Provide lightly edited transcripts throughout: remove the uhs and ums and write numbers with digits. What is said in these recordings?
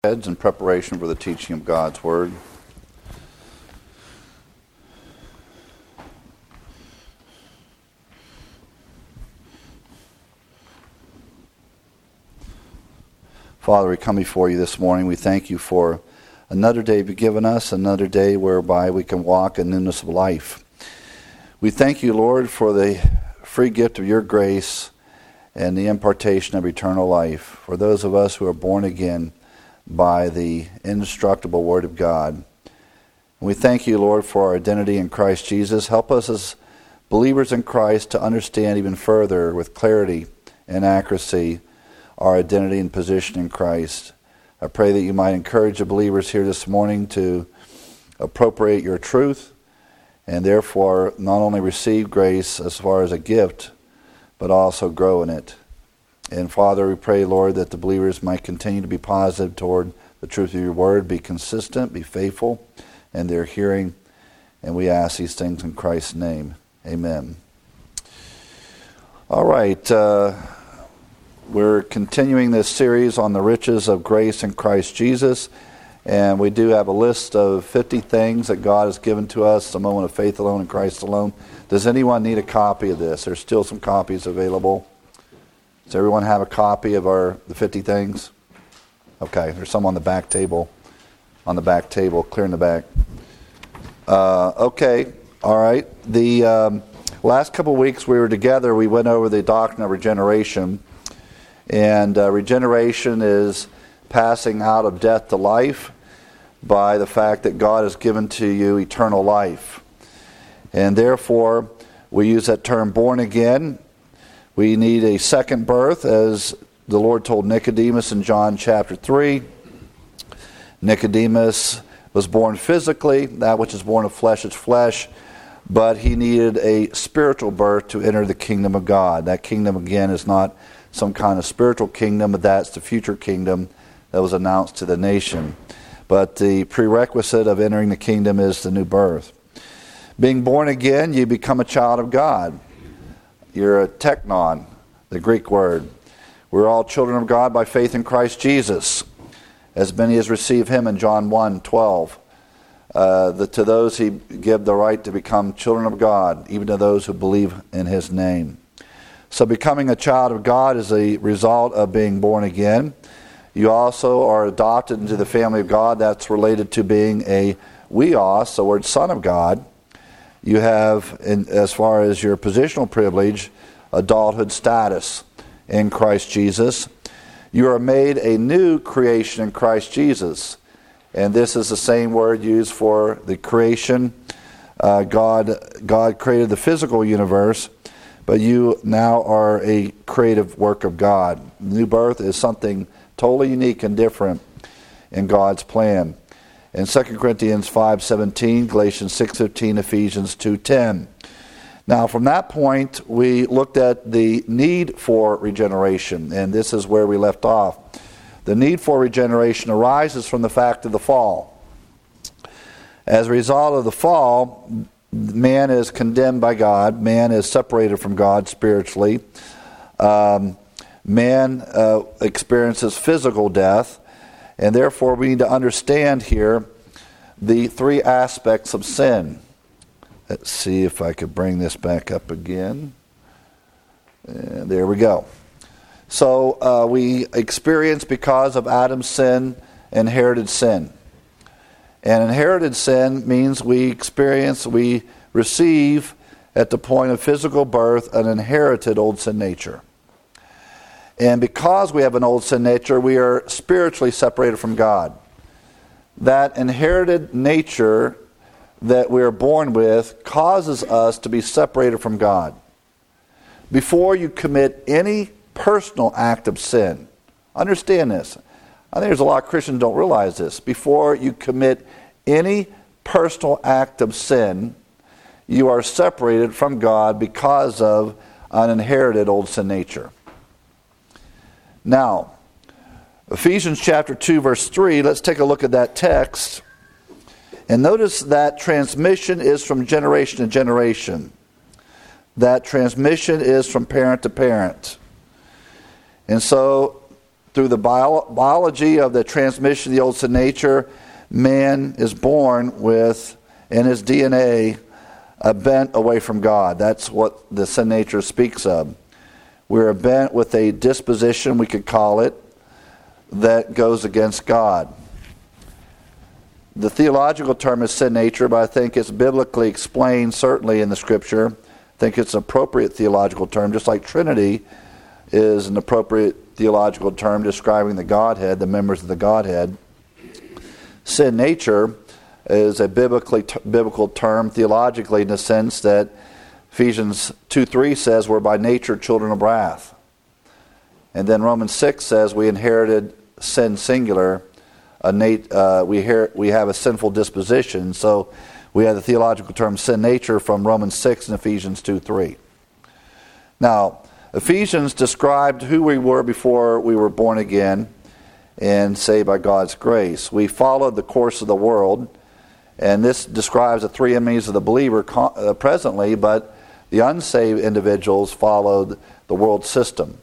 Heads in preparation for the teaching of God's Word. Father, we come before you this morning. We thank you for another day you've given us, another day whereby we can walk in newness of life. We thank you, Lord, for the free gift of your grace and the impartation of eternal life. For those of us who are born again by the indestructible Word of God. And we thank you, Lord, for our identity in Christ Jesus. Help us as believers in Christ to understand even further with clarity and accuracy our identity and position in Christ. I pray that you might encourage the believers here this morning to appropriate your truth and therefore not only receive grace as far as a gift, but also grow in it. And Father, we pray, Lord, that the believers might continue to be positive toward the truth of your word, be consistent, be faithful in their hearing. And we ask these things in Christ's name. Amen. All right. We're continuing this series on the riches of grace in Christ Jesus. And we do have a list of 50 things that God has given to us, the moment of faith alone in Christ alone. Does anyone need a copy of this? There's still some copies available. Does everyone have a copy of the 50 things? Okay, there's some on the back table. Clear in the back. Okay, all right. The last couple of weeks we were together, we went over the doctrine of regeneration. And regeneration is passing out of death to life by the fact that God has given to you eternal life. And therefore, we use that term born again. We need a second birth, as the Lord told Nicodemus in John chapter 3. Nicodemus was born physically. That which is born of flesh is flesh. But he needed a spiritual birth to enter the kingdom of God. That kingdom, again, is not some kind of spiritual kingdom, but that's the future kingdom that was announced to the nation. But the prerequisite of entering the kingdom is the new birth. Being born again, you become a child of God. You're a teknon, the Greek word. We're all children of God by faith in Christ Jesus, as many as receive him in John 1:12. To those he give the right to become children of God, even to those who believe in his name. So becoming a child of God is a result of being born again. You also are adopted into the family of God. That's related to being a weos, the word son of God. You have, as far as your positional privilege, adulthood status in Christ Jesus. You are made a new creation in Christ Jesus. And this is the same word used for the creation. God created the physical universe, but you now are a creative work of God. New birth is something totally unique and different in God's plan. In 2 Corinthians 5:17, Galatians 6:15, Ephesians 2:10. Now, from that point, we looked at the need for regeneration, and this is where we left off. The need for regeneration arises from the fact of the fall. As a result of the fall, man is condemned by God. Man is separated from God spiritually. Man experiences physical death. And therefore, we need to understand here the three aspects of sin. Let's see if I could bring this back up again. And there we go. So we experience, because of Adam's sin, inherited sin. And inherited sin means we receive at the point of physical birth an inherited old sin nature. And because we have an old sin nature, we are spiritually separated from God. That inherited nature that we are born with causes us to be separated from God. Before you commit any personal act of sin, understand this. I think there's a lot of Christians who don't realize this. Before you commit any personal act of sin, you are separated from God because of an inherited old sin nature. Now, Ephesians chapter 2, verse 3, let's take a look at that text. And notice that transmission is from generation to generation. That transmission is from parent to parent. And so through the biology of the transmission of the old sin nature, man is born with, in his DNA, a bent away from God. That's what the sin nature speaks of. We're bent with a disposition, we could call it, that goes against God. The theological term is sin nature, but I think it's biblically explained, certainly in the Scripture. I think it's an appropriate theological term, just like Trinity is an appropriate theological term describing the Godhead, the members of the Godhead. Sin nature is a biblical term theologically in the sense that Ephesians 2:3 says we're by nature children of wrath. And then Romans 6 says we inherited sin singular. We have a sinful disposition. So we have the theological term sin nature from Romans 6 and Ephesians 2:3. Now, Ephesians described who we were before we were born again and saved by God's grace. We followed the course of the world, and this describes the three enemies of the believer presently, but the unsaved individuals followed the world system.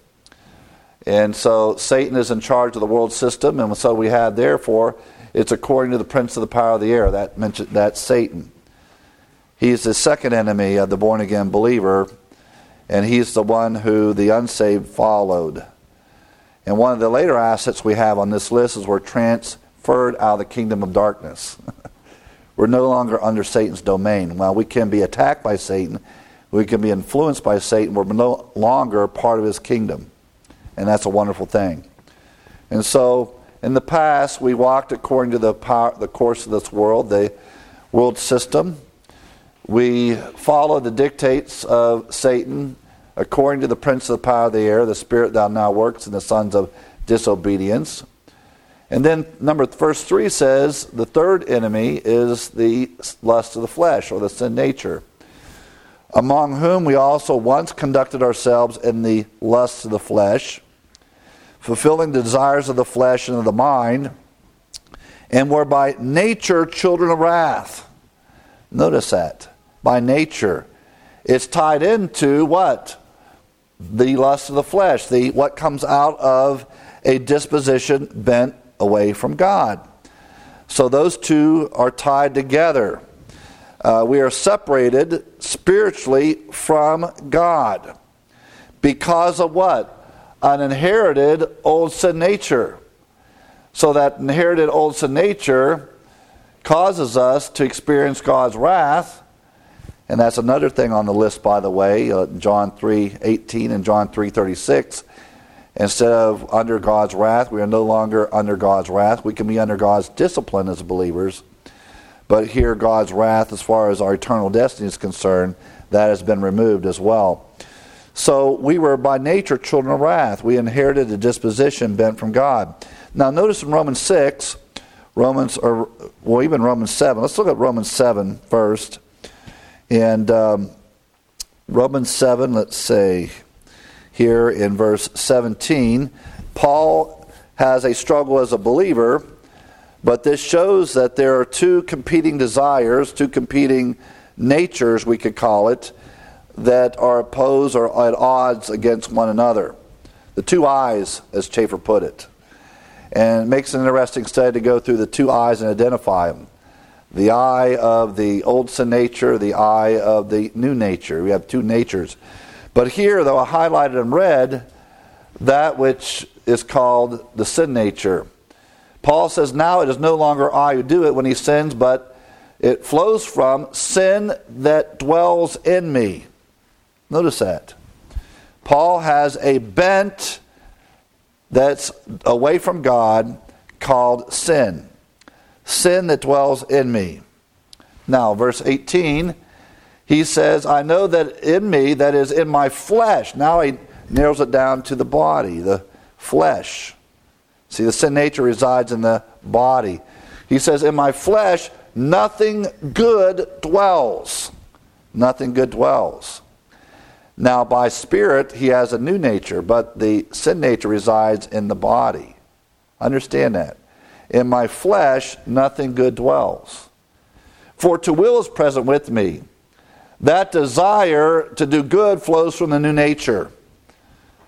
And so Satan is in charge of the world system, and so we have, therefore, it's according to the prince of the power of the air. That's Satan. He's the second enemy of the born-again believer, and he's the one who the unsaved followed. And one of the later assets we have on this list is we're transferred out of the kingdom of darkness. We're no longer under Satan's domain. While we can be attacked by Satan, we can be influenced by Satan, we're no longer part of his kingdom. And that's a wonderful thing. And so, in the past, we walked according to the course of this world, the world system. We followed the dictates of Satan according to the prince of the power of the air, the spirit that now works in the sons of disobedience. And then verse 3 says the third enemy is the lust of the flesh, or the sin nature, among whom we also once conducted ourselves in the lusts of the flesh, fulfilling the desires of the flesh and of the mind, and were by nature children of wrath. Notice that. By nature. It's tied into what? The lust of the flesh, what comes out of a disposition bent away from God. So those two are tied together. We are separated spiritually from God because of what? An inherited old sin nature. So that inherited old sin nature causes us to experience God's wrath. And that's another thing on the list, by the way, John 3:18 and John 3:36. Instead of under God's wrath, we are no longer under God's wrath. We can be under God's discipline as believers. But here, God's wrath, as far as our eternal destiny is concerned, that has been removed as well. So we were by nature children of wrath. We inherited a disposition bent from God. Now notice in Romans 6, even Romans 7. Let's look at Romans 7 first. And Romans 7, let's say, here in verse 17, Paul has a struggle as a believer, but this shows that there are two competing desires, two competing natures, we could call it, that are opposed or at odds against one another. The two eyes, as Schaeffer put it. And it makes an interesting study to go through the two eyes and identify them. The eye of the old sin nature, the eye of the new nature. We have two natures. But here, though, I highlighted in red that which is called the sin nature. Paul says, now it is no longer I who do it when he sins, but it flows from sin that dwells in me. Notice that. Paul has a bent that's away from God called sin. Sin that dwells in me. Now, verse 18, he says, I know that in me, that is in my flesh. Now he narrows it down to the body, the flesh. See, the sin nature resides in the body. He says, in my flesh, nothing good dwells. Nothing good dwells. Now, by spirit, he has a new nature, but the sin nature resides in the body. Understand that. In my flesh, nothing good dwells. For to will is present with me. That desire to do good flows from the new nature.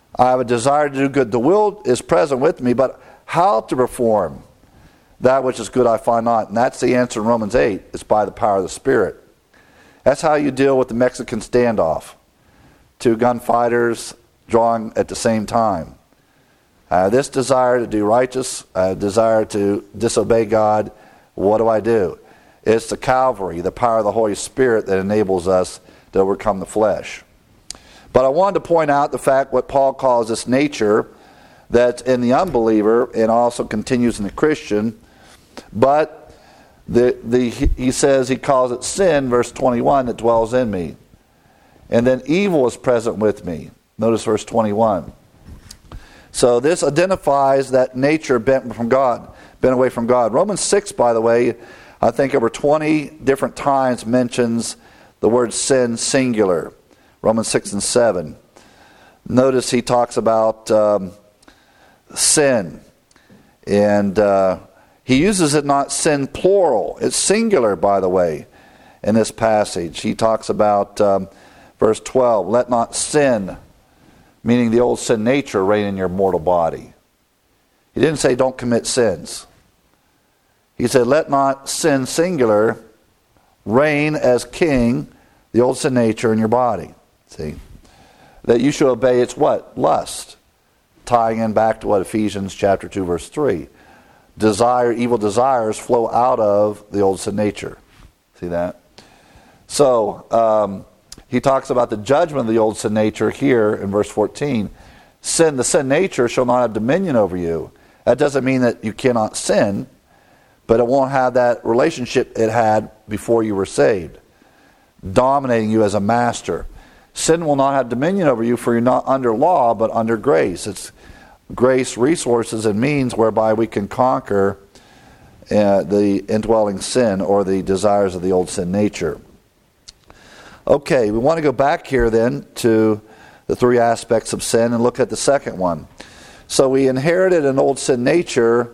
I have a desire to do good. The will is present with me, but how to perform that which is good I find not. And that's the answer in Romans 8. It's by the power of the Spirit. That's how you deal with the Mexican standoff. Two gunfighters drawing at the same time. This desire to do righteous, desire to disobey God, what do? It's the Calvary, the power of the Holy Spirit that enables us to overcome the flesh. But I wanted to point out the fact what Paul calls this nature that's in the unbeliever and also continues in the Christian. But he says he calls it sin, verse 21, that dwells in me. And then evil is present with me. Notice verse 21. So this identifies that nature bent away from God. Romans 6, by the way, I think over 20 different times mentions the word sin singular. Romans 6 and 7. Notice he talks about sin. And he uses it not sin plural. It's singular, by the way, in this passage. He talks about verse 12, let not sin, meaning the old sin nature, reign in your mortal body. He didn't say don't commit sins. He said let not sin singular reign as king, the old sin nature in your body. See? That you should obey its what? Lust. Tying in back to what Ephesians chapter 2 verse 3. Evil desires flow out of the old sin nature. See that? So, he talks about the judgment of the old sin nature here in verse 14. The sin nature shall not have dominion over you. That doesn't mean that you cannot sin, but it won't have that relationship it had before you were saved, dominating you as a master. Sin will not have dominion over you, for you're not under law, but under grace. It's grace, resources, and means whereby we can conquer the indwelling sin or the desires of the old sin nature. Okay, we want to go back here then to the three aspects of sin and look at the second one. So we inherited an old sin nature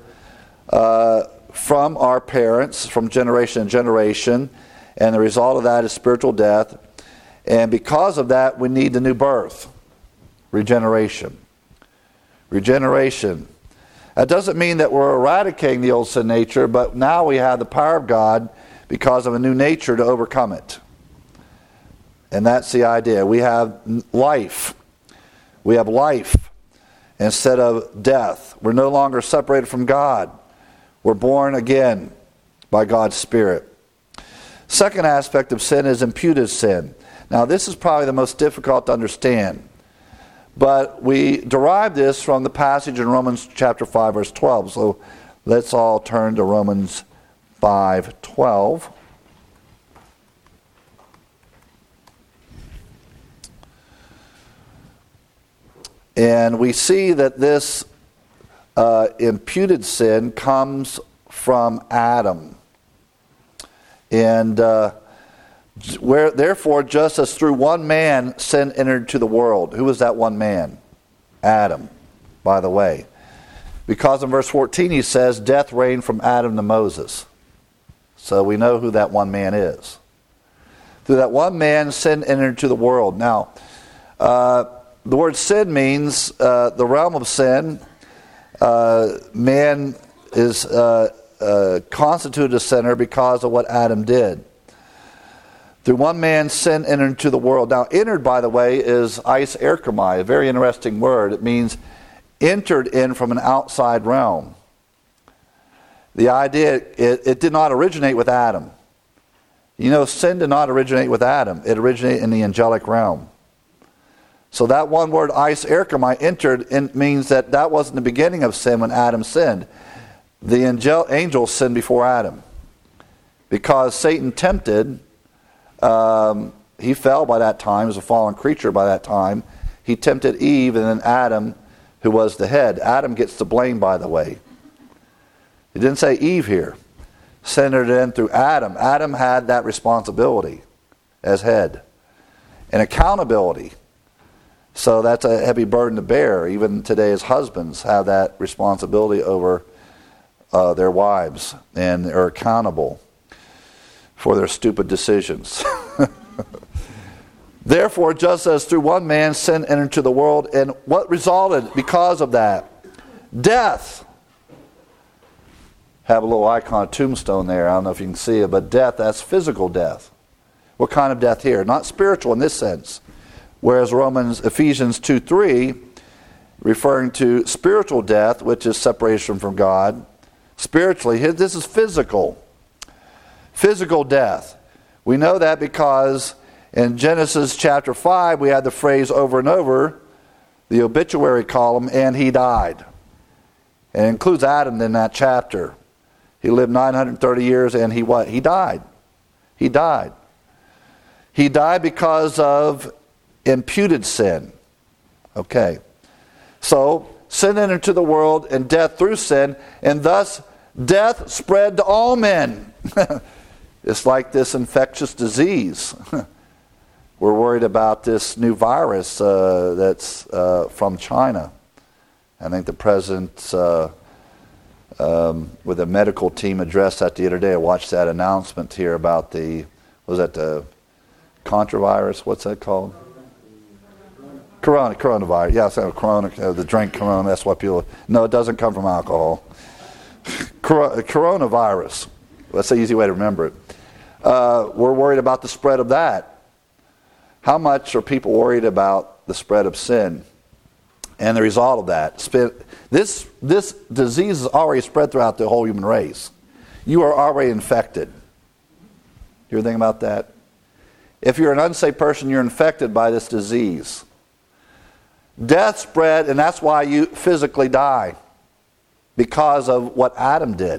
from our parents, from generation to generation, and the result of that is spiritual death. And because of that, we need the new birth, regeneration. Regeneration. That doesn't mean that we're eradicating the old sin nature, but now we have the power of God because of a new nature to overcome it. And that's the idea. We have life. We have life instead of death. We're no longer separated from God. We're born again by God's Spirit. Second aspect of sin is imputed sin. Now, this is probably the most difficult to understand. But we derive this from the passage in Romans chapter 5, verse 12. So let's all turn to Romans 5:12. And we see that this imputed sin comes from Adam. And therefore, just as through one man sin entered into the world. Who was that one man? Adam, by the way. Because in verse 14 he says, death reigned from Adam to Moses. So we know who that one man is. Through that one man, sin entered into the world. Now, the word sin means the realm of sin. Man is constituted a sinner because of what Adam did. Through one man, sin entered into the world. Now, entered, by the way, is eis erchomai, a very interesting word. It means entered in from an outside realm. The idea, it did not originate with Adam. You know, sin did not originate with Adam. It originated in the angelic realm. So that one word, eis erchomai, entered, means that wasn't the beginning of sin when Adam sinned. The angels sinned before Adam. Because Satan tempted, he fell by that time as a fallen creature by that time. He tempted Eve and then Adam, who was the head. Adam gets the blame, by the way. It didn't say Eve here. Centered in through Adam. Adam had that responsibility as head. And accountability. So that's a heavy burden to bear. Even today as husbands have that responsibility over their wives and are accountable for their stupid decisions. Therefore, just as through one man sin entered into the world, and what resulted because of that? Death. Have a little icon, a tombstone there. I don't know if you can see it, but death, that's physical death. What kind of death here? Not spiritual in this sense. Whereas Ephesians 2:3, referring to spiritual death, which is separation from God, spiritually, this is physical. Physical death. We know that because in Genesis chapter 5, we had the phrase over and over, the obituary column, and he died. And it includes Adam in that chapter. He lived 930 years and he what? He died. He died. He died because of imputed sin. Okay. So, sin entered into the world and death through sin, and thus death spread to all men. It's like this infectious disease. We're worried about this new virus that's from China. I think the president with a medical team addressed that the other day. I watched that announcement here about the contravirus? What's that called? Coronavirus. Yeah, so Corona, the drink Corona, that's what people... No, it doesn't come from alcohol. Coronavirus. That's the easy way to remember it. We're worried about the spread of that. How much are people worried about the spread of sin and the result of that? This disease is already spread throughout the whole human race. You are already infected. You ever think about that? If you're an unsaved person, you're infected by this disease. Death spread, and that's why you physically die, because of what Adam did.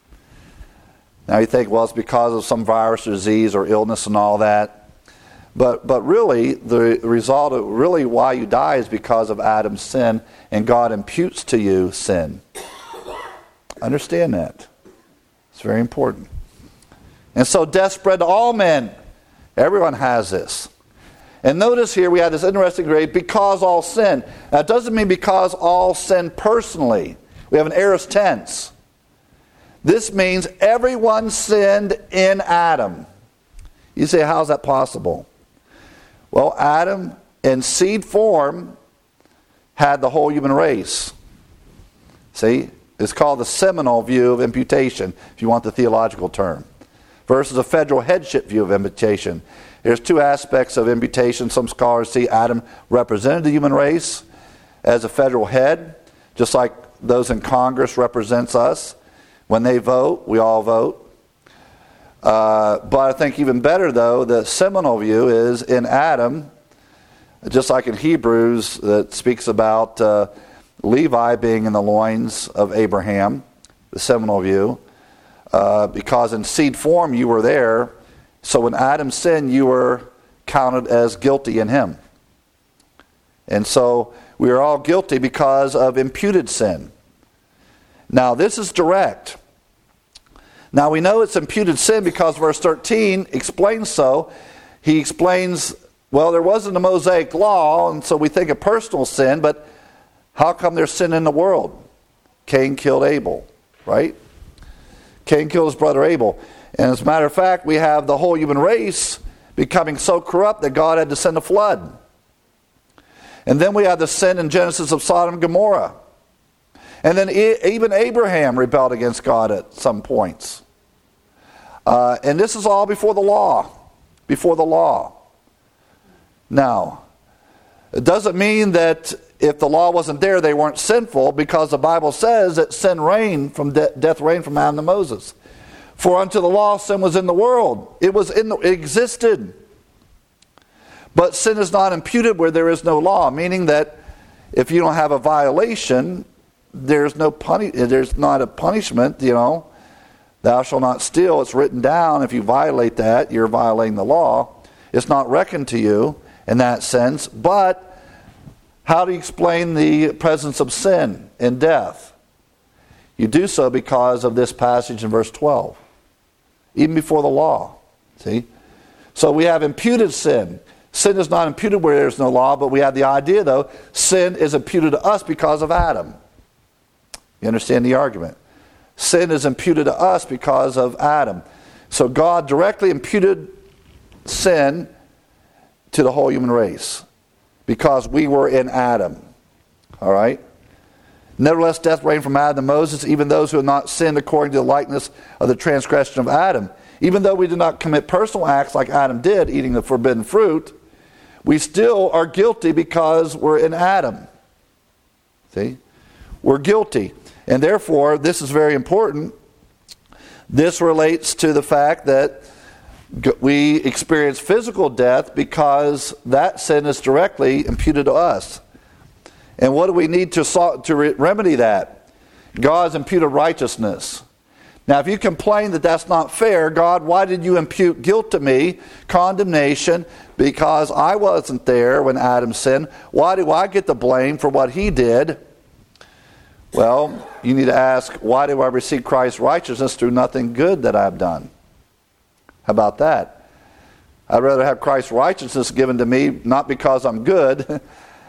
Now you think, well, it's because of some virus or disease or illness and all that. But really, the result of really why you die is because of Adam's sin, and God imputes to you sin. Understand that. It's very important. And so death spread to all men. Everyone has this. And notice here we have this interesting grade, because all sin. Now it doesn't mean because all sin personally. We have an aorist tense. This means everyone sinned in Adam. You say, how is that possible? Well, Adam, in seed form, had the whole human race. See? It's called the seminal view of imputation, if you want the theological term, versus a federal headship view of imputation. There's two aspects of imputation. Some scholars see Adam represented the human race as a federal head, just like those in Congress represents us. When they vote, we all vote. But I think even better, though, the seminal view is in Adam, just like in Hebrews, that speaks about Levi being in the loins of Abraham, the seminal view, because in seed form you were there. So when Adam sinned, you were counted as guilty in him. And so we are all guilty because of imputed sin. Now this is direct. Now we know it's imputed sin because verse 13 explains so. He explains, well, there wasn't a Mosaic law, and so we think of personal sin, but how come there's sin in the world? Cain killed Abel, right? Cain killed his brother Abel. And as a matter of fact, we have the whole human race becoming so corrupt that God had to send a flood. And then we have the sin in Genesis of Sodom and Gomorrah. And then even Abraham rebelled against God at some points. And this is all before the law. Before the law. Now, it doesn't mean that if the law wasn't there, they weren't sinful, because the Bible says that sin reigned from death reigned from Adam to Moses. For unto the law sin was in the world. It existed. But sin is not imputed where there is no law, meaning that if you don't have a violation, there's not a punishment, Thou shalt not steal. It's written down. If you violate that, you're violating the law. It's not reckoned to you in that sense. But how do you explain the presence of sin in death? You do so because of this passage in verse 12. Even before the law. See? So we have imputed sin. Sin is not imputed where there's no law, but we have the idea, though, sin is imputed to us because of Adam. You understand the argument? Sin is imputed to us because of Adam. So God directly imputed sin to the whole human race because we were in Adam. All right? Nevertheless, death reigned from Adam to Moses, even those who have not sinned according to the likeness of the transgression of Adam. Even though we did not commit personal acts like Adam did, eating the forbidden fruit, we still are guilty because we're in Adam. See? We're guilty. And therefore, this is very important. This relates to the fact that we experience physical death because that sin is directly imputed to us. And what do we need to remedy that? God's imputed righteousness. Now, if you complain that that's not fair, God, why did you impute guilt to me, condemnation, because I wasn't there when Adam sinned? Why do I get the blame for what he did? Well, you need to ask, why do I receive Christ's righteousness through nothing good that I've done? How about that? I'd rather have Christ's righteousness given to me, not because I'm good.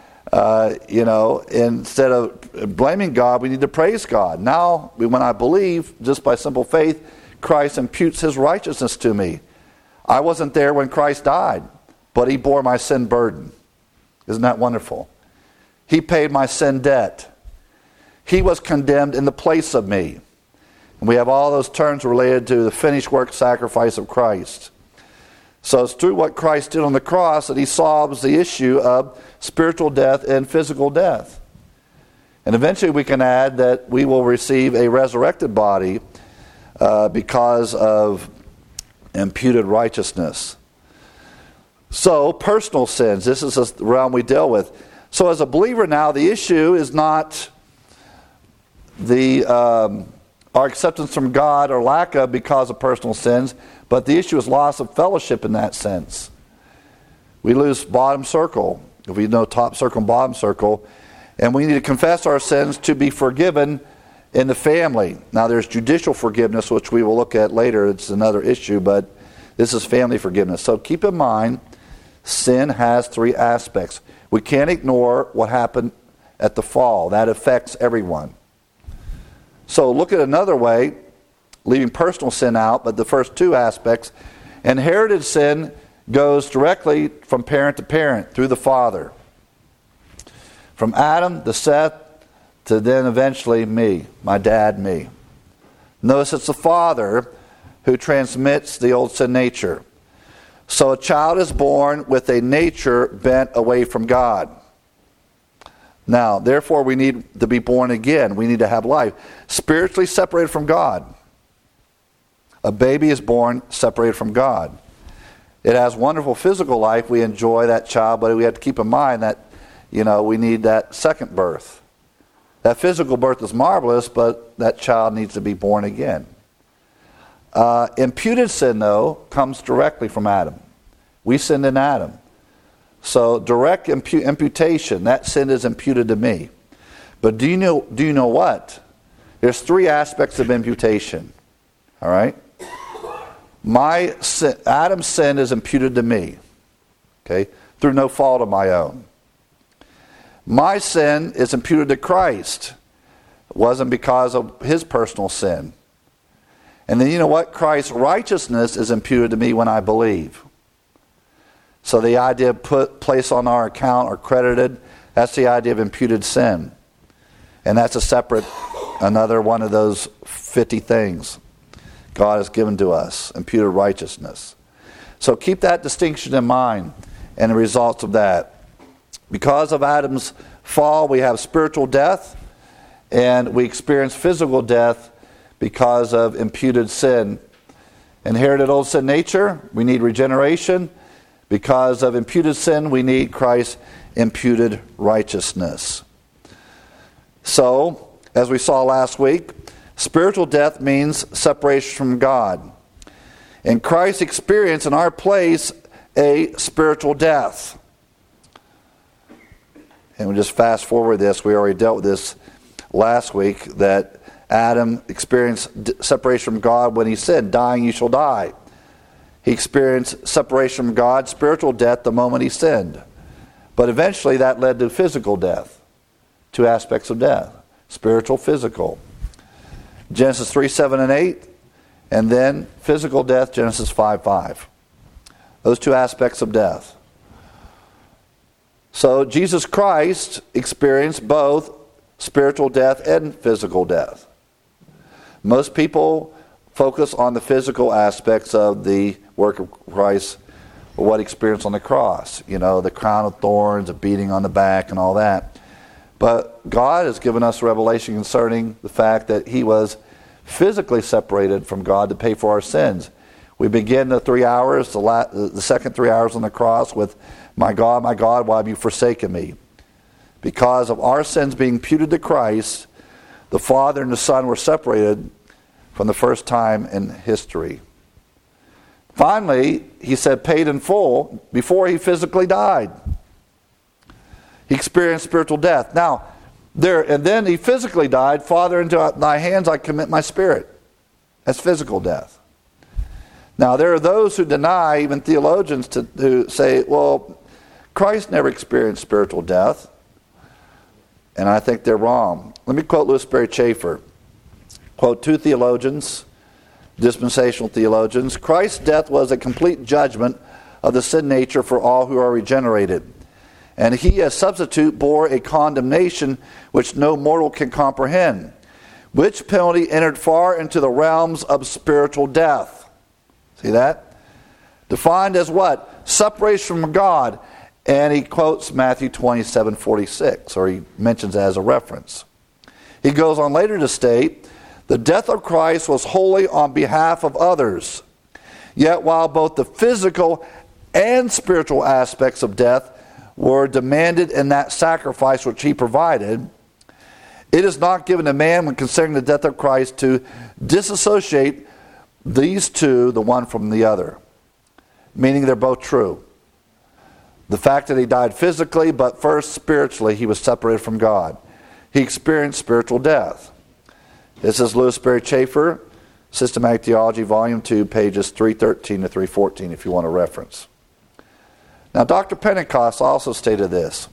Instead of blaming God, we need to praise God. Now, when I believe, just by simple faith, Christ imputes his righteousness to me. I wasn't there when Christ died, but he bore my sin burden. Isn't that wonderful? He paid my sin debt. He was condemned in the place of me. And we have all those terms related to the finished work sacrifice of Christ. So it's through what Christ did on the cross that he solves the issue of spiritual death and physical death. And eventually we can add that we will receive a resurrected body because of imputed righteousness. So, personal sins, this is the realm we deal with. So as a believer now, the issue is not our acceptance from God or lack of because of personal sins, but the issue is loss of fellowship in that sense. We lose bottom circle, if we know top circle and bottom circle, and we need to confess our sins to be forgiven in the family. Now there's judicial forgiveness, which we will look at later. It's another issue, but this is family forgiveness. So keep in mind, sin has three aspects. We can't ignore what happened at the fall. That affects everyone. So look at another way, leaving personal sin out, but the first two aspects. Inherited sin goes directly from parent to parent, through the father. From Adam to Seth to then eventually me, my dad, me. Notice it's the father who transmits the old sin nature. So a child is born with a nature bent away from God. Now, therefore, we need to be born again. We need to have life. Spiritually separated from God. A baby is born separated from God. It has wonderful physical life. We enjoy that child, but we have to keep in mind that, we need that second birth. That physical birth is marvelous, but that child needs to be born again. Imputed sin, though, comes directly from Adam. We sinned in Adam. So direct imputation, that sin is imputed to me. But do you know what? There's three aspects of imputation. All right? Adam's sin is imputed to me. Okay? Through no fault of my own. My sin is imputed to Christ. It wasn't because of his personal sin. And then you know what? Christ's righteousness is imputed to me when I believe. So the idea of placed on our account or credited, that's the idea of imputed sin. And that's another one of those 50 things God has given to us, imputed righteousness. So keep that distinction in mind and the results of that. Because of Adam's fall, we have spiritual death, and we experience physical death because of imputed sin. Inherited old sin nature, we need regeneration. Because of imputed sin, we need Christ's imputed righteousness. So, as we saw last week, spiritual death means separation from God. And Christ experienced in our place a spiritual death. And we just fast forward this. We already dealt with this last week, that Adam experienced separation from God when he said, "Dying you shall die." He experienced separation from God, spiritual death, the moment he sinned. But eventually that led to physical death. Two aspects of death. Spiritual, physical. Genesis 3:7 and 8. And then physical death, Genesis 5:5. Those two aspects of death. So Jesus Christ experienced both spiritual death and physical death. Most people focus on the physical aspects of the work of Christ, or what he experienced on the cross. You know, the crown of thorns, the beating on the back, and all that. But God has given us revelation concerning the fact that he was physically separated from God to pay for our sins. We begin the 3 hours, the second 3 hours on the cross with, my God, why have you forsaken me? Because of our sins being imputed to Christ, the Father and the Son were separated from the first time in history. Finally, he said paid in full before he physically died. He experienced spiritual death. Now, and then he physically died. Father, into thy hands I commit my spirit. That's physical death. Now, there are those who deny, even theologians, who say, well, Christ never experienced spiritual death. And I think they're wrong. Let me quote Louis Sperry Chafer. Quote, two theologians, dispensational theologians, Christ's death was a complete judgment of the sin nature for all who are regenerated. And he as substitute bore a condemnation which no mortal can comprehend, which penalty entered far into the realms of spiritual death. See that? Defined as what? Separation from God. And he quotes Matthew 27:46, or he mentions it as a reference. He goes on later to state, the death of Christ was wholly on behalf of others. Yet while both the physical and spiritual aspects of death were demanded in that sacrifice which he provided, it is not given to man when considering the death of Christ to disassociate these two, the one from the other. Meaning they're both true. The fact that he died physically, but first spiritually he was separated from God. He experienced spiritual death. This is Louis Sperry Chafer, Systematic Theology, Volume 2, pages 313 to 314, if you want a reference. Now, Dr. Pentecost also stated this.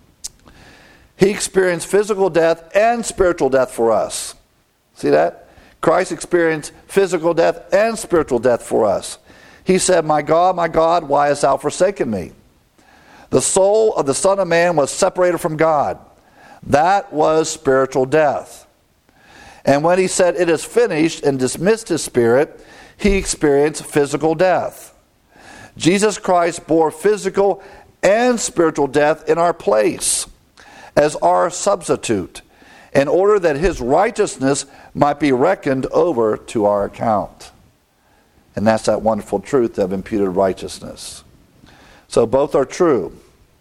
He experienced physical death and spiritual death for us. See that? Christ experienced physical death and spiritual death for us. He said, my God, why hast thou forsaken me? The soul of the Son of Man was separated from God. That was spiritual death. And when he said, it is finished, and dismissed his spirit, he experienced physical death. Jesus Christ bore physical and spiritual death in our place as our substitute, in order that his righteousness might be reckoned over to our account. And that's that wonderful truth of imputed righteousness. So both are true.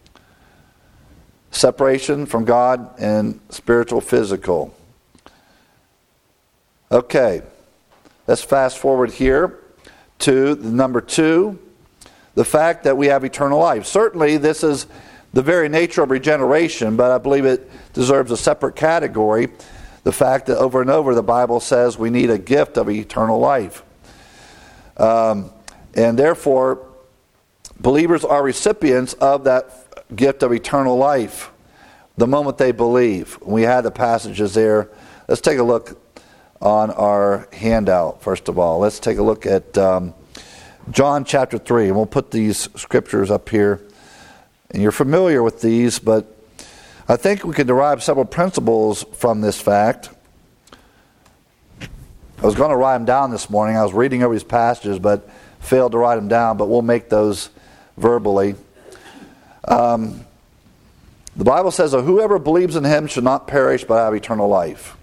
Separation from God and spiritual, physical. Okay, let's fast forward here to number 2, the fact that we have eternal life. Certainly this is the very nature of regeneration, but I believe it deserves a separate category. The fact that over and over the Bible says we need a gift of eternal life. And therefore, believers are recipients of that gift of eternal life the moment they believe. We had the passages there. Let's take a look on our handout, first of all. Let's take a look at John chapter 3, and we'll put these scriptures up here. And you're familiar with these, but I think we can derive several principles from this fact. I was going to write them down this morning. I was reading over these passages, but failed to write them down, but we'll make those verbally. The Bible says that whoever believes in him should not perish but have eternal life.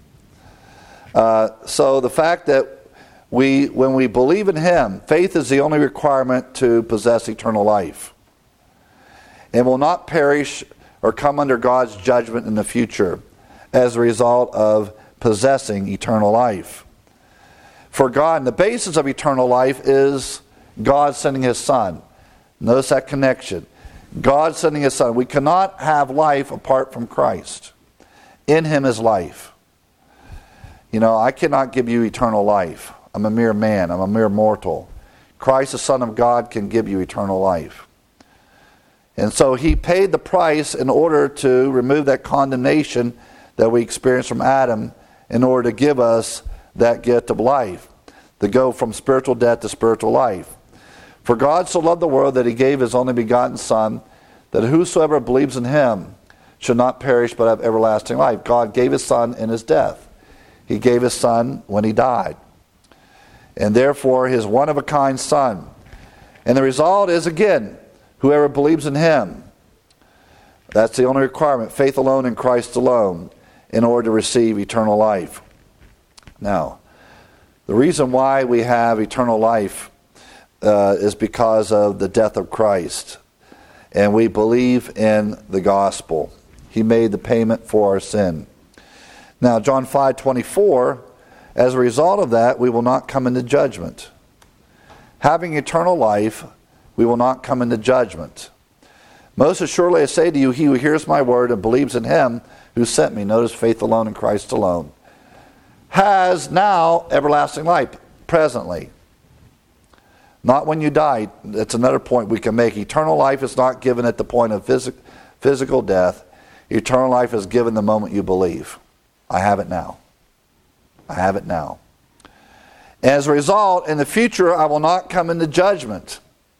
So the fact that when we believe in him, faith is the only requirement to possess eternal life. And will not perish or come under God's judgment in the future as a result of possessing eternal life. For God, the basis of eternal life is God sending his Son. Notice that connection. God sending his Son. We cannot have life apart from Christ. In him is life. You know, I cannot give you eternal life. I'm a mere man. I'm a mere mortal. Christ, the Son of God, can give you eternal life. And so he paid the price in order to remove that condemnation that we experienced from Adam, in order to give us that gift of life, to go from spiritual death to spiritual life. For God so loved the world that he gave his only begotten Son, that whosoever believes in him should not perish but have everlasting life. God gave his Son in his death. He gave his Son when he died. And therefore his one-of-a-kind Son. And the result is, again, whoever believes in him. That's the only requirement. Faith alone in Christ alone in order to receive eternal life. Now, the reason why we have eternal life is because of the death of Christ. And we believe in the gospel. He made the payment for our sin. Now, John 5:24, as a result of that, we will not come into judgment. Having eternal life, we will not come into judgment. Most assuredly I say to you, he who hears my word and believes in him who sent me, notice faith alone in Christ alone, has now everlasting life, presently. Not when you die. That's another point we can make. Eternal life is not given at the point of physical death. Eternal life is given the moment you believe. I have it now. I have it now. As a result, in the future, I will not come into judgment,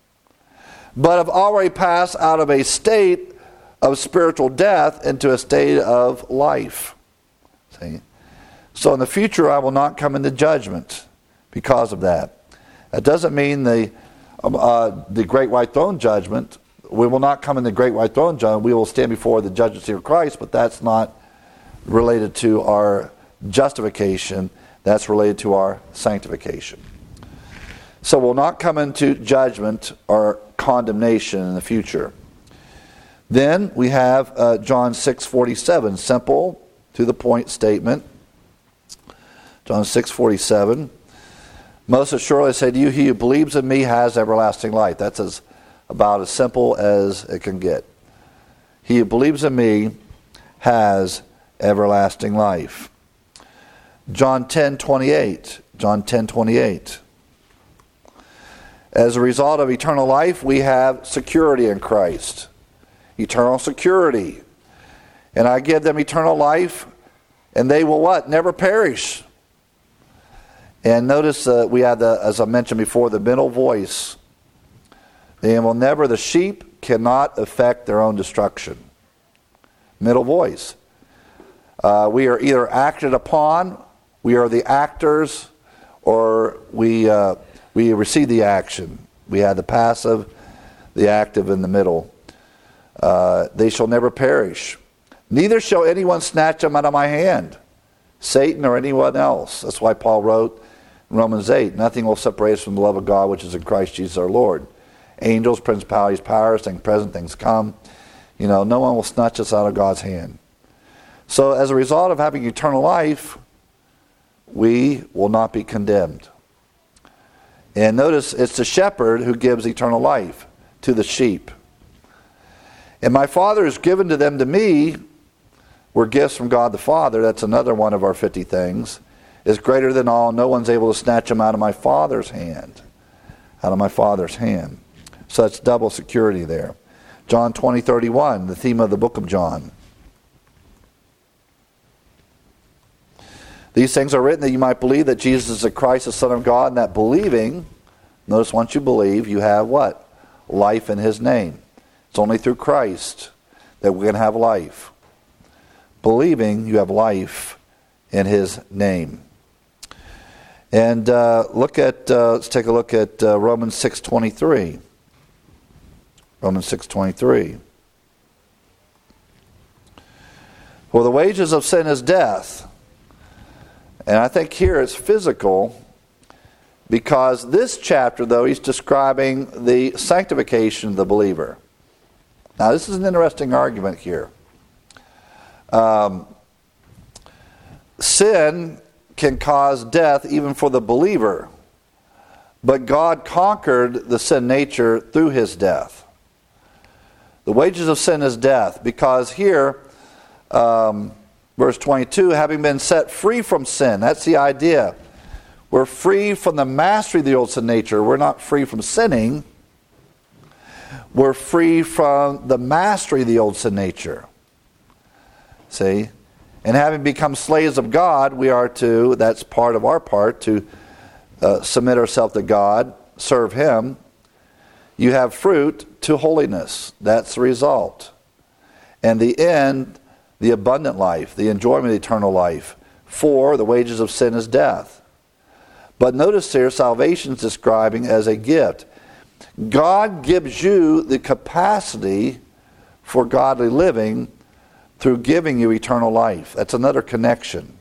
but have already passed out of a state of spiritual death into a state of life. See? So in the future, I will not come into judgment because of that. That doesn't mean the great white throne judgment. We will not come in the great white throne judgment. We will stand before the judgment seat of Christ, but that's not related to our justification. That's related to our sanctification. So we'll not come into judgment or condemnation in the future. Then we have John 6:47, simple, to the point statement. John 6:47. Most assuredly I say to you, he who believes in me has everlasting life. That's about as simple as it can get. He who believes in me has everlasting life. John 10:28. John 10:28. As a result of eternal life, we have security in Christ. Eternal security. And I give them eternal life, and they will what? Never perish. And notice we have, as I mentioned before, the middle voice. They will never, the sheep cannot affect their own destruction. Middle voice. We are either acted upon, we are the actors, or we receive the action. We have the passive, the active in the middle. They shall never perish. Neither shall anyone snatch them out of my hand. Satan or anyone else. That's why Paul wrote in Romans 8, nothing will separate us from the love of God which is in Christ Jesus our Lord. Angels, principalities, powers, things present, things come. No one will snatch us out of God's hand. So as a result of having eternal life, we will not be condemned. And notice it's the shepherd who gives eternal life to the sheep. And my Father has given to them to me were gifts from God the Father. That's another one of our 50 things. Is greater than all. No one's able to snatch them out of my Father's hand. Out of my Father's hand. So that's double security there. John 20:31, the theme of the book of John. These things are written that you might believe that Jesus is the Christ, the Son of God, and that believing, notice once you believe, you have what? Life in his name. It's only through Christ that we can have life. Believing, you have life in his name. And let's take a look at Romans 6:23. Romans 6:23. For the wages of sin is death. And I think here it's physical, because this chapter, though, he's describing the sanctification of the believer. Now, this is an interesting argument here. Sin can cause death even for the believer, but God conquered the sin nature through his death. The wages of sin is death, because here, verse 22, having been set free from sin, that's the idea. We're free from the mastery of the old sin nature. We're not free from sinning. We're free from the mastery of the old sin nature. See? And having become slaves of God, we are to, that's part of our part, to submit ourselves to God, serve him. You have fruit to holiness. That's the result. And the end, the abundant life, the enjoyment of eternal life. For the wages of sin is death. But notice here, salvation is describing as a gift. God gives you the capacity for godly living through giving you eternal life. That's another connection.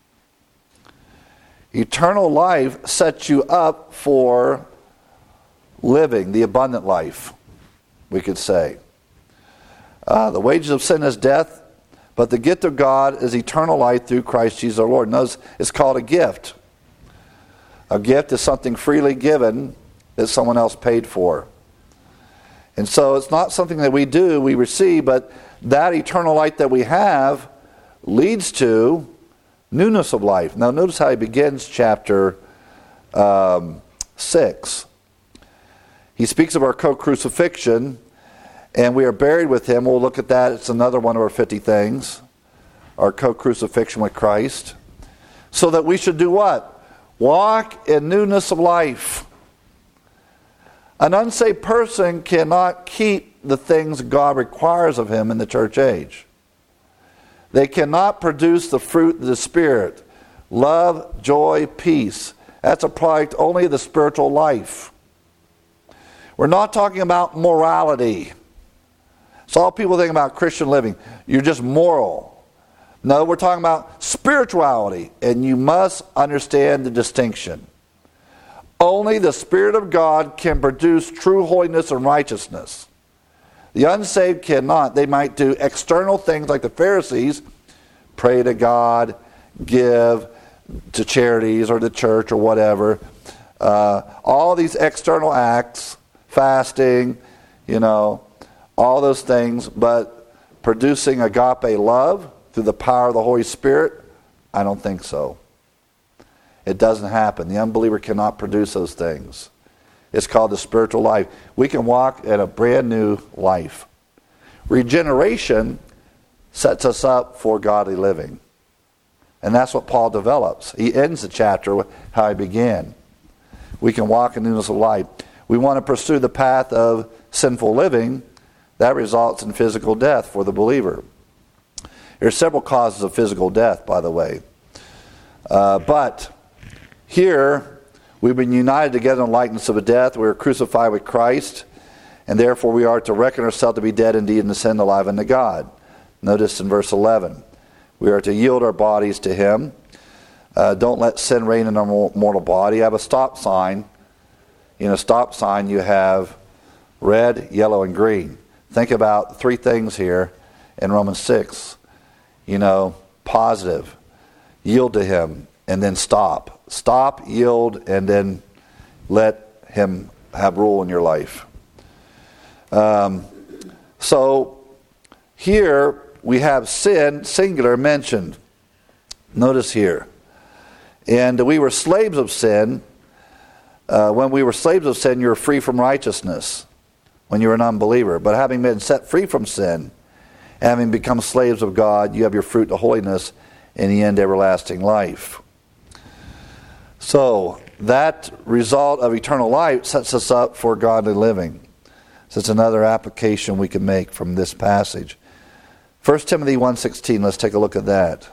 Eternal life sets you up for living the abundant life, we could say. The wages of sin is death, but the gift of God is eternal life through Christ Jesus our Lord. Notice it's called a gift. A gift is something freely given that someone else paid for. And so it's not something that we do, we receive, but that eternal life that we have leads to newness of life. Now notice how he begins chapter 6. He speaks of our co-crucifixion, and we are buried with him. We'll look at that. It's another one of our 50 things. Our co-crucifixion with Christ. So that we should do what? Walk in newness of life. An unsaved person cannot keep the things God requires of him in the church age. They cannot produce the fruit of the Spirit. Love, joy, peace. That's a product only of the spiritual life. We're not talking about morality. So all people think about Christian living. You're just moral. No, we're talking about spirituality. And you must understand the distinction. Only the Spirit of God can produce true holiness and righteousness. The unsaved cannot. They might do external things like the Pharisees, pray to God, give to charities or the church or whatever. All these external acts, fasting, all those things, but producing agape love through the power of the Holy Spirit, I don't think so. It doesn't happen. The unbeliever cannot produce those things. It's called the spiritual life. We can walk in a brand new life. Regeneration sets us up for godly living. And that's what Paul develops. He ends the chapter with how he began. We can walk in newness of life. We want to pursue the path of sinful living. That results in physical death for the believer. There are several causes of physical death, by the way. But here, we've been united together in the likeness of a death. We are crucified with Christ, and therefore we are to reckon ourselves to be dead indeed and to sin, alive unto God. Notice in verse 11, we are to yield our bodies to Him. Don't let sin reign in our mortal body. You have a stop sign. In a stop sign, you have red, yellow, and green. Think about three things here in Romans 6. Positive, yield to Him, and then stop. Stop, yield, and then let Him have rule in your life. So here we have sin, singular, mentioned. Notice here. And we were slaves of sin. When we were slaves of sin, you were free from righteousness when you were an unbeliever. But having been set free from sin, having become slaves of God, you have your fruit of holiness, in the end, everlasting life. So, that result of eternal life sets us up for godly living. So it's another application we can make from this passage. 1 Timothy 1:16, let's take a look at that.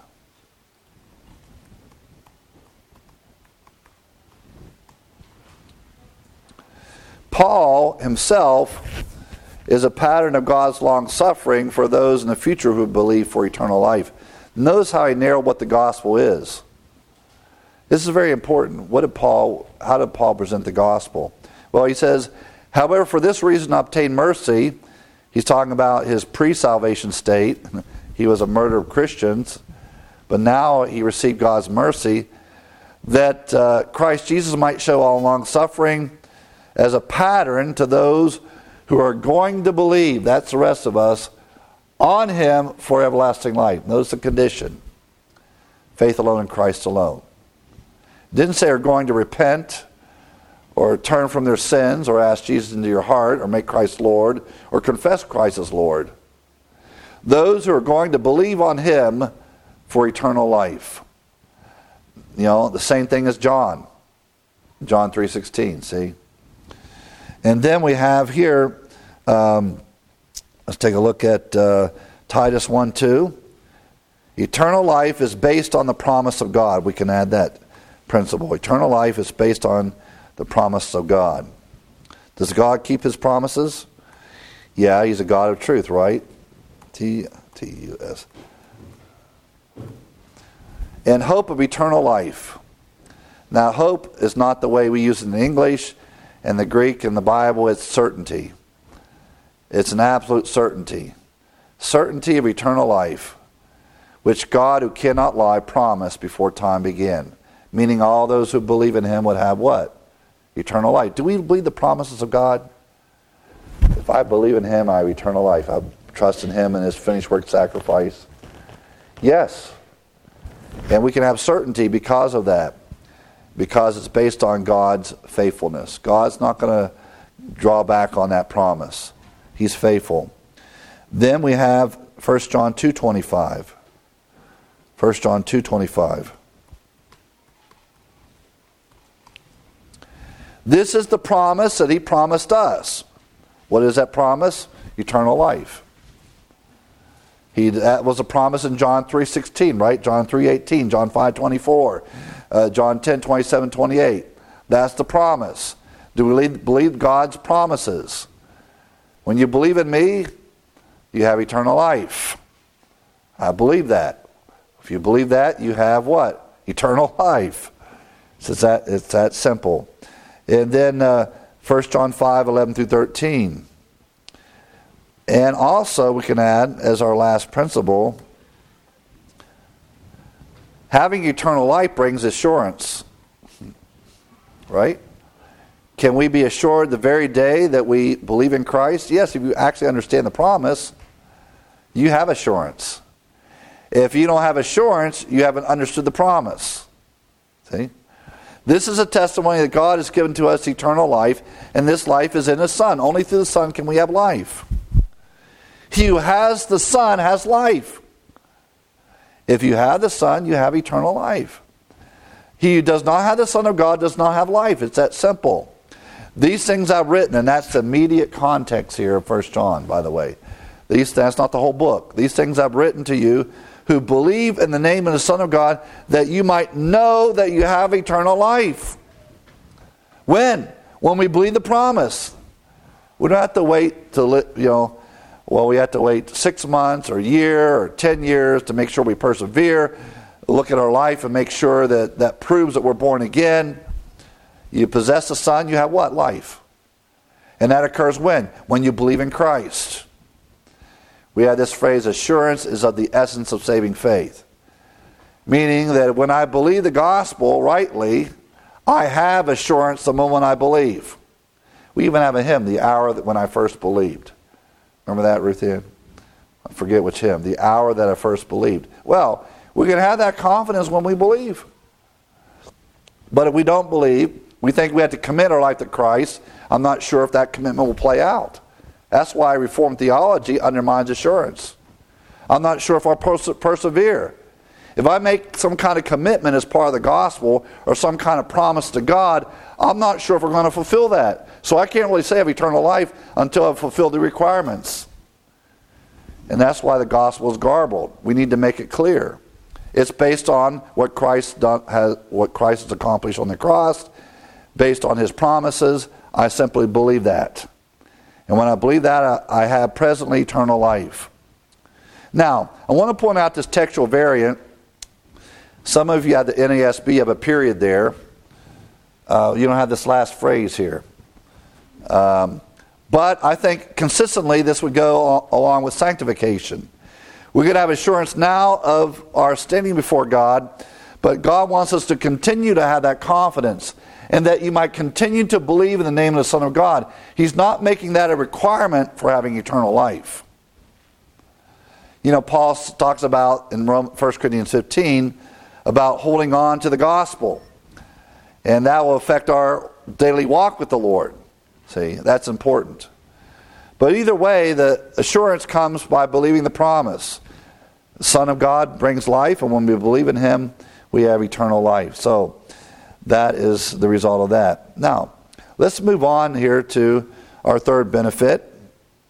Paul himself is a pattern of God's long-suffering for those in the future who believe for eternal life. Notice how he narrowed what the gospel is. This is very important. How did Paul present the gospel? Well, he says, however, for this reason obtain mercy. He's talking about his pre-salvation state. He was a murderer of Christians, but now he received God's mercy, that Christ Jesus might show all long-suffering as a pattern to those who are going to believe, that's the rest of us, on Him for everlasting life. Notice the condition. Faith alone in Christ alone. It didn't say are going to repent or turn from their sins or ask Jesus into your heart or make Christ Lord or confess Christ as Lord. Those who are going to believe on Him for eternal life. The same thing as John 3:16, see? And then we have here Let's take a look at Titus 1:2. Eternal life is based on the promise of God. We can add that principle. Eternal life is based on the promise of God. Does God keep his promises? Yeah, he's a God of truth, right? T-U-S. And hope of eternal life. Now, hope is not the way we use it in English. In the Greek and the Bible, it's certainty. It's an absolute certainty. Certainty of eternal life, which God, who cannot lie, promised before time began. Meaning all those who believe in him would have what? Eternal life. Do we believe the promises of God? If I believe in him, I have eternal life. I trust in him and his finished work sacrifice. Yes. And we can have certainty because of that. Because it's based on God's faithfulness. God's not going to draw back on that promise. He's faithful. Then we have 1 John 2:25. 1 John 2:25. This is the promise that he promised us. What is that promise? Eternal life. That was a promise in John 3:16, right? John 3:18, John 5:24, John 10:27, 28. That's the promise. Do we believe God's promises? When you believe in me, you have eternal life. I believe that. If you believe that, you have what? Eternal life. It's that simple. And then 1 John 5:11 through 13. And also we can add as our last principle, having eternal life brings assurance. Right? Can we be assured the very day that we believe in Christ? Yes, if you actually understand the promise, you have assurance. If you don't have assurance, you haven't understood the promise. See? This is a testimony that God has given to us eternal life, and this life is in His Son. Only through the Son can we have life. He who has the Son has life. If you have the Son, you have eternal life. He who does not have the Son of God does not have life. It's that simple. These things I've written, and that's the immediate context here of 1 John, by the way. That's not the whole book. These things I've written to you who believe in the name of the Son of God, that you might know that you have eternal life. When? When we believe the promise. We don't have to wait we have to wait 6 months or a year or 10 years to make sure we persevere. Look at our life and make sure that proves that we're born again. You possess the Son, you have what? Life. And that occurs when? When you believe in Christ. We have this phrase, assurance is of the essence of saving faith. Meaning that when I believe the gospel rightly, I have assurance the moment I believe. We even have a hymn, The Hour That When I First Believed. Remember that, Ruth Ann? I forget which hymn. The hour that I first believed. Well, we can have that confidence when we believe. But if we don't believe, we think we have to commit our life to Christ. I'm not sure if that commitment will play out. That's why Reformed theology undermines assurance. I'm not sure if I'll persevere. If I make some kind of commitment as part of the gospel or some kind of promise to God, I'm not sure if we're going to fulfill that. So I can't really say I have eternal life until I've fulfilled the requirements. And that's why the gospel is garbled. We need to make it clear. It's based on what Christ has accomplished on the cross, based on His promises. I simply believe that. And when I believe that, I have presently eternal life. Now, I want to point out this textual variant. Some of you have the NASB, have a period there. You don't have this last phrase here. But I think consistently this would go along with sanctification. We could have assurance now of our standing before God, but God wants us to continue to have that confidence, and that you might continue to believe in the name of the Son of God. He's not making that a requirement for having eternal life. You know, Paul talks about in 1 Corinthians 15 about holding on to the gospel. And that will affect our daily walk with the Lord. See, that's important. But either way, the assurance comes by believing the promise. The Son of God brings life, and when we believe in Him, we have eternal life. So that is the result of that. Now, let's move on here to our third benefit.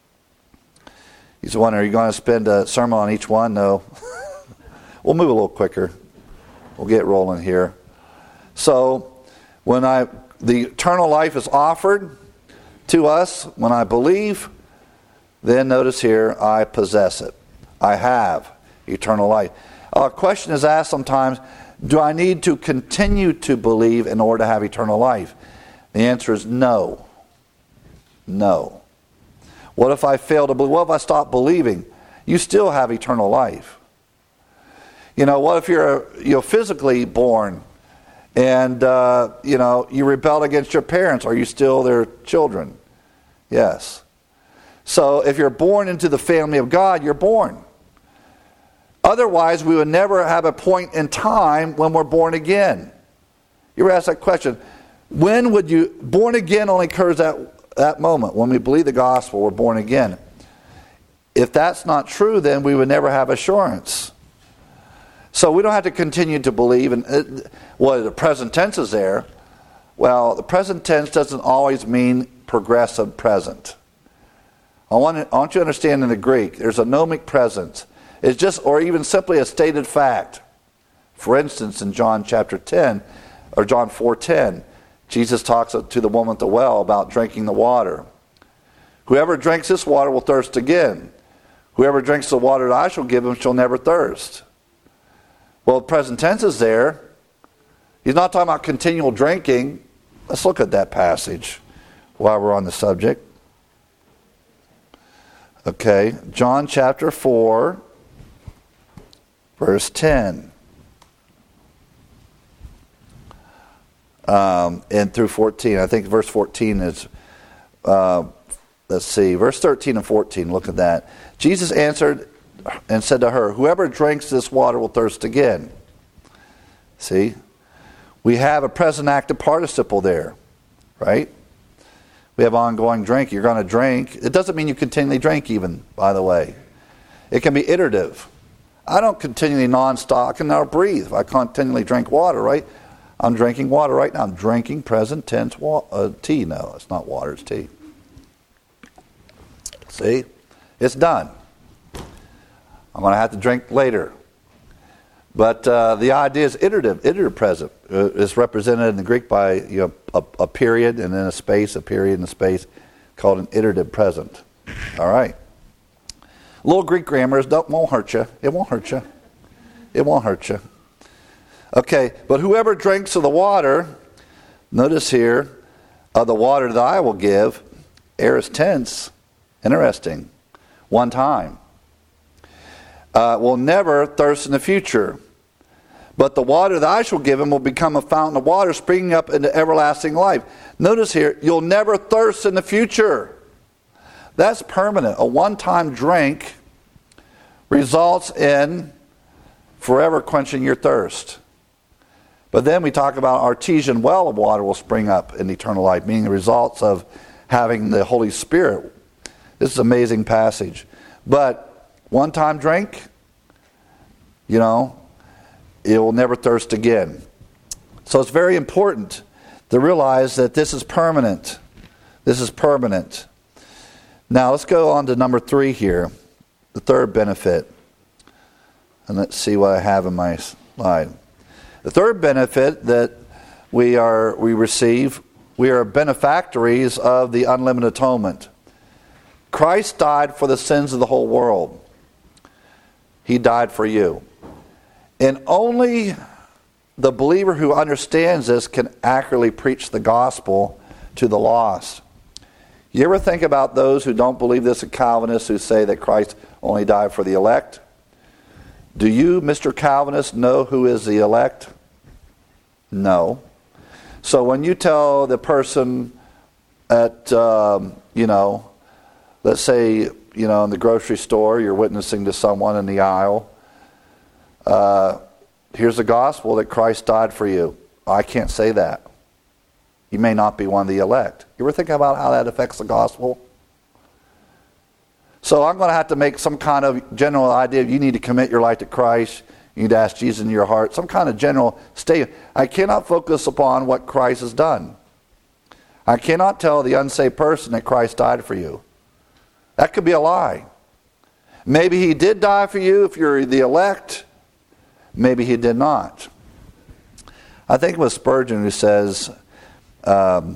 He's wondering, are you going to spend a sermon on each one? No. We'll move a little quicker. We'll get rolling here. So, when the eternal life is offered to us, when I believe, then notice here, I possess it. I have eternal life. A question is asked sometimes, do I need to continue to believe in order to have eternal life? The answer is no. No. What if I fail to believe? What if I stop believing? You still have eternal life. What if you're physically born and you rebelled against your parents? Are you still their children? Yes. So if you're born into the family of God, you're born. Otherwise, we would never have a point in time when we're born again. You ever ask that question? When would you... Born again only occurs at that moment. When we believe the gospel, we're born again. If that's not true, then we would never have assurance. So we don't have to continue to believe. And the present tense is there. Well, the present tense doesn't always mean progressive present. I want you to understand in the Greek, there's a gnomic present. It's just, or even simply a stated fact. For instance, in John chapter 10, or John 4:10, Jesus talks to the woman at the well about drinking the water. Whoever drinks this water will thirst again. Whoever drinks the water that I shall give him shall never thirst. Well, the present tense is there. He's not talking about continual drinking. Let's look at that passage while we're on the subject. Okay, John chapter 4, verse 10. And through 14. I think verse 14 is, let's see, verse 13 and 14, look at that. Jesus answered and said to her, whoever drinks this water will thirst again. See? We have a present active participle there, right? We have ongoing drink. You're going to drink. It doesn't mean you continually drink even, by the way. It can be iterative. I don't continually non-stop. I can now breathe if I continually drink water, right? I'm drinking water right now. I'm drinking present tense tea. No, it's not water, it's tea. See? It's done. I'm going to have to drink later. But the idea is iterative present. It's represented in the Greek by a period and then a space, a period and a space, called an iterative present. All right. A little Greek grammar won't hurt you. It won't hurt you. It won't hurt you. Okay, but whoever drinks of the water, notice here, of the water that I will give, aorist tense, interesting, one time, will never thirst in the future. But the water that I shall give him will become a fountain of water springing up into everlasting life. Notice here, you'll never thirst in the future. That's permanent. A one-time drink results in forever quenching your thirst. But then we talk about artesian well of water will spring up in eternal life, meaning the results of having the Holy Spirit. This is an amazing passage. But one-time drink, it will never thirst again. So it's very important to realize that this is permanent. This is permanent. Now let's go on to number 3 here, the third benefit. And let's see what I have in my slide. The third benefit that we receive, we are benefactories of the unlimited atonement. Christ died for the sins of the whole world. He died for you. And only the believer who understands this can accurately preach the gospel to the lost. You ever think about those who don't believe this, Calvinists who say that Christ only died for the elect? Do you, Mr. Calvinist, know who is the elect? No. So when you tell the person at, let's say, in the grocery store, you're witnessing to someone in the aisle, here's the gospel that Christ died for you. I can't say that. You may not be one of the elect. You ever think about how that affects the gospel? So I'm going to have to make some kind of general idea. You need to commit your life to Christ. You need to ask Jesus in your heart. Some kind of general statement. I cannot focus upon what Christ has done. I cannot tell the unsaved person that Christ died for you. That could be a lie. Maybe he did die for you if you're the elect. Maybe he did not. I think it was Spurgeon who says that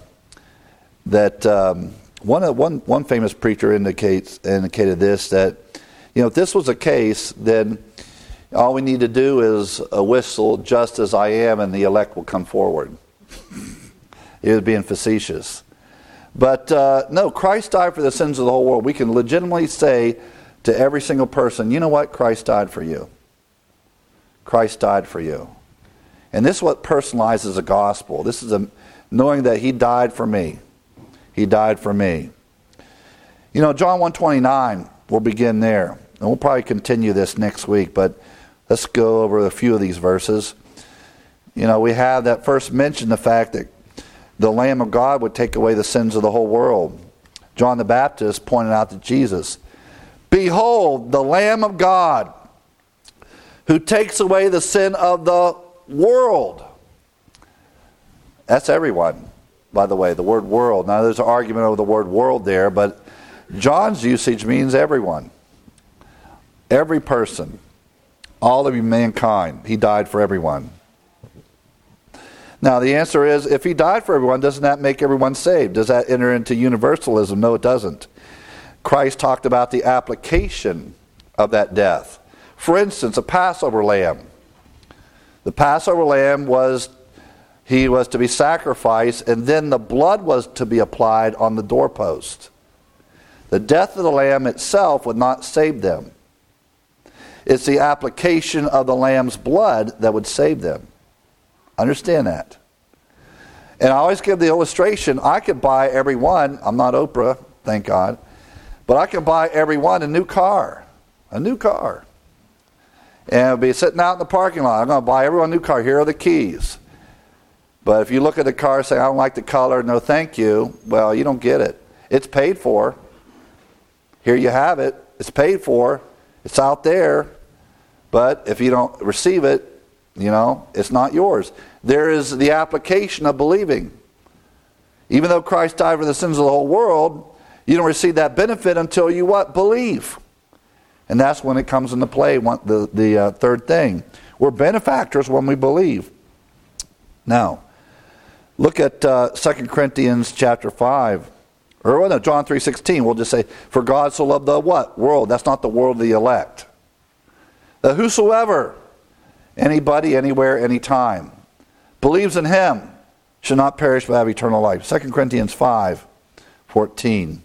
one famous preacher indicated this, that if this was the case, then all we need to do is whistle just as I am and the elect will come forward. He was being facetious. But no, Christ died for the sins of the whole world. We can legitimately say to every single person, you know what? Christ died for you. Christ died for you. And this is what personalizes the gospel. This is knowing that he died for me. He died for me. John 1:29, we'll begin there. And we'll probably continue this next week, but let's go over a few of these verses. We have that first mention the fact that the Lamb of God would take away the sins of the whole world. John the Baptist pointed out to Jesus, "Behold, the Lamb of God, who takes away the sin of the world." That's everyone, by the way, the word world. Now there's an argument over the word world there, but John's usage means everyone. Every person. All of mankind. He died for everyone. Now the answer is, if he died for everyone, doesn't that make everyone saved? Does that enter into universalism? No, it doesn't. Christ talked about the application of that death. For instance, a Passover lamb. The Passover lamb was to be sacrificed, and then the blood was to be applied on the doorpost. The death of the lamb itself would not save them. It's the application of the lamb's blood that would save them. Understand that. And I always give the illustration, I could buy everyone, I'm not Oprah, thank God, but I can buy everyone a new car. A new car. And it'll be sitting out in the parking lot. I'm going to buy everyone a new car. Here are the keys. But if you look at the car and say, I don't like the color, no thank you, well, you don't get it. It's paid for. Here you have it. It's paid for. It's out there. But if you don't receive it, it's not yours. There is the application of believing. Even though Christ died for the sins of the whole world, you don't receive that benefit until you what? Believe. And that's when it comes into play, the third thing. We're benefactors when we believe. Now, look at 2 Corinthians chapter 5. Or no, John 3:16. We'll just say, for God so loved the what? World. That's not the world of the elect. The whosoever, anybody, anywhere, anytime, believes in him should not perish but have eternal life. 2 Corinthians 5:14.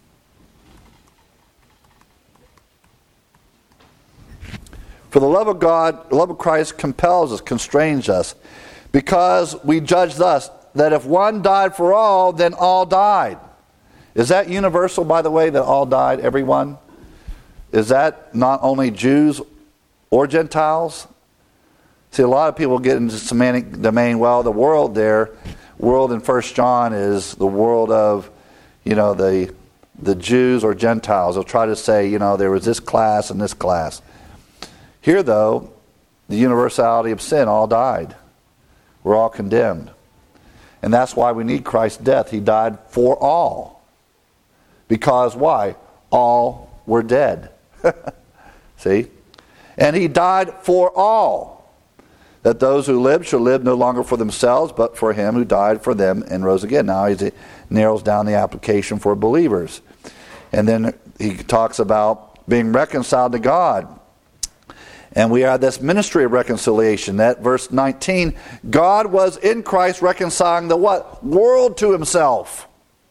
For the love of God, the love of Christ compels us, constrains us, because we judge thus, that if one died for all, then all died. Is that universal, by the way, that all died, everyone? Is that not only Jews or Gentiles? See, a lot of people get into semantic domain. Well, the world in 1 John is the world of, the Jews or Gentiles. They'll try to say, there was this class and this class. Here, though, the universality of sin, all died. We're all condemned. And that's why we need Christ's death. He died for all. Because why? All were dead. See? And he died for all, that those who live shall live no longer for themselves, but for him who died for them and rose again. Now he narrows down the application for believers. And then he talks about being reconciled to God. And we are this ministry of reconciliation. That verse 19, God was in Christ reconciling the what? World to himself.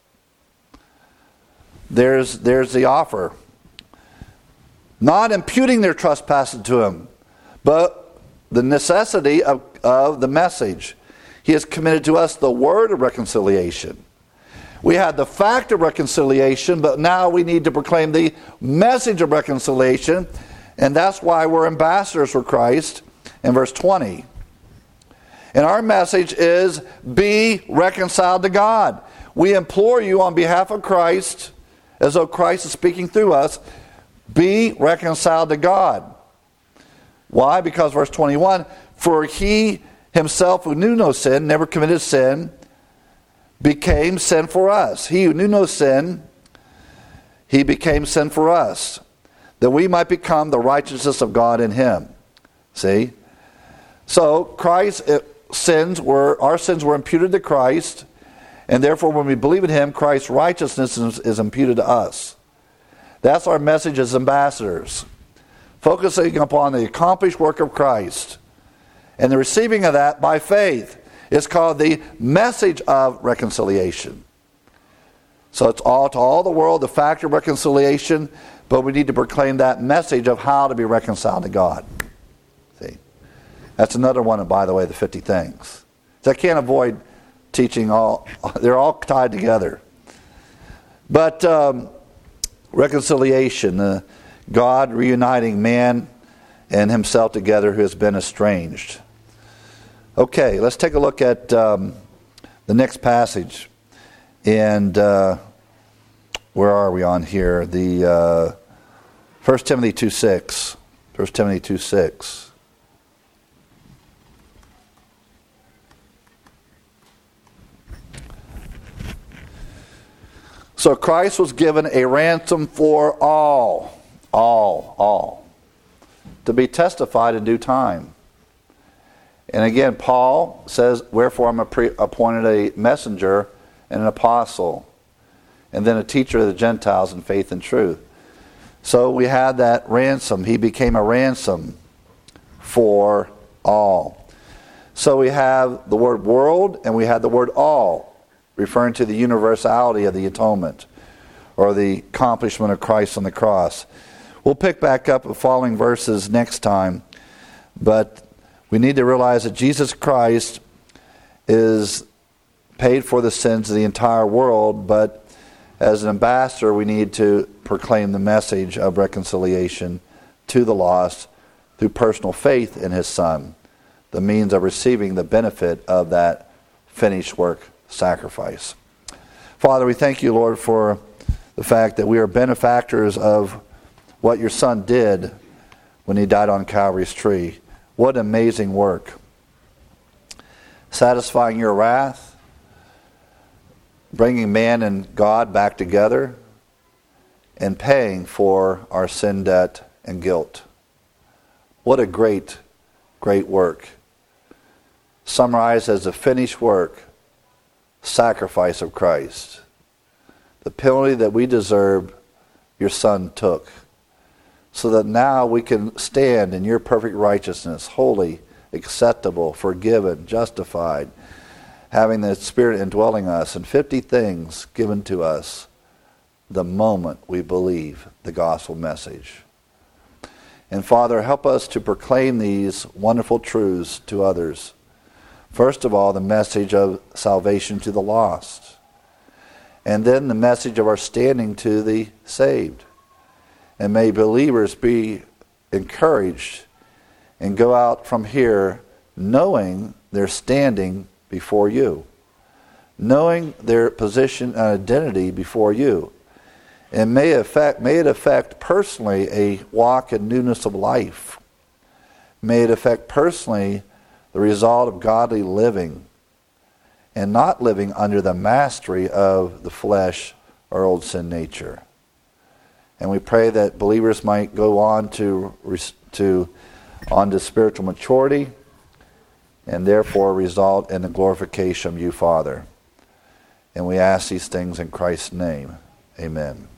There's the offer. Not imputing their trespasses to him, but the necessity of the message. He has committed to us the word of reconciliation. We had the fact of reconciliation, but now we need to proclaim the message of reconciliation. And that's why we're ambassadors for Christ in verse 20. And our message is, be reconciled to God. We implore you on behalf of Christ, as though Christ is speaking through us, be reconciled to God. Why? Because verse 21, for he himself who knew no sin, never committed sin, became sin for us. He who knew no sin, he became sin for us, that we might become the righteousness of God in him. See? So Christ's our sins were imputed to Christ, and therefore when we believe in him, Christ's righteousness is imputed to us. That's our message as ambassadors, focusing upon the accomplished work of Christ and the receiving of that by faith. It's called the message of reconciliation. So it's all to all the world, the fact of reconciliation, but we need to proclaim that message of how to be reconciled to God. See? That's another one, by the way, the 50 things. So I can't avoid teaching they're all tied together. But reconciliation, God reuniting man and himself together who has been estranged. Okay, let's take a look at the next passage. And where are we on here? The 1 Timothy 2:6. 1 Timothy 2:6. So Christ was given a ransom for all, to be testified in due time. And again, Paul says, wherefore I'm appointed a messenger and an apostle, and then a teacher of the Gentiles in faith and truth. So we had that ransom. He became a ransom for all. So we have the word world and we have the word all, referring to the universality of the atonement or the accomplishment of Christ on the cross. We'll pick back up the following verses next time, but we need to realize that Jesus Christ is paid for the sins of the entire world, but as an ambassador we need to proclaim the message of reconciliation to the lost through personal faith in his Son, the means of receiving the benefit of that finished work sacrifice. Father, we thank you, Lord, for the fact that we are benefactors of what your Son did when he died on Calvary's tree. What amazing work. Satisfying your wrath, bringing man and God back together, and paying for our sin debt and guilt. What a great, great work. Summarized as the finished work, sacrifice of Christ. The penalty that we deserved, your Son took, so that now we can stand in your perfect righteousness, holy, acceptable, forgiven, justified, having the Spirit indwelling us, and 50 things given to us the moment we believe the gospel message. And Father, help us to proclaim these wonderful truths to others. First of all, the message of salvation to the lost. And then the message of our standing to the saved. And may believers be encouraged and go out from here knowing their standing before you. Knowing their position and identity before you. And may it affect personally a walk in newness of life. May it affect personally the result of godly living and not living under the mastery of the flesh or old sin nature. And we pray that believers might go on to spiritual maturity and therefore result in the glorification of you, Father. And we ask these things in Christ's name. Amen.